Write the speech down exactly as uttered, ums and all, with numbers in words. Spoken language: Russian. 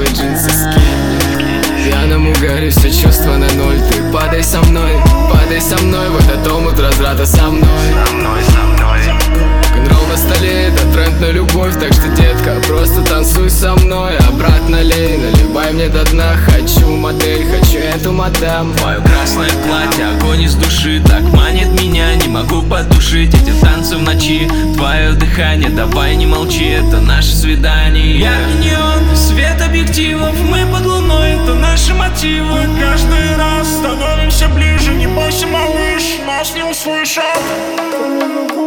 джинсы, скинь. Пьяному горю, все чувства на ноль. Ты падай со мной, падай со мной в этот омут разврата со мной. Со мной, со мной. Рок-н-ролл на столе, это тренд на любовь. Так что, детка, просто танцуй со мной. Обратно лей, наливай мне до дна. Хочу модель, хочу эту мадам. Твое красное платье, огонь из души так манит меня, не могу потушить эти танцы в ночи. Твое дыхание, давай не молчи, это наше свидание. Я и неон, свет объективов, мы под луной, это наши мотивы. Каждый раз становимся ближе, не бойся, малыш, нас не услышат.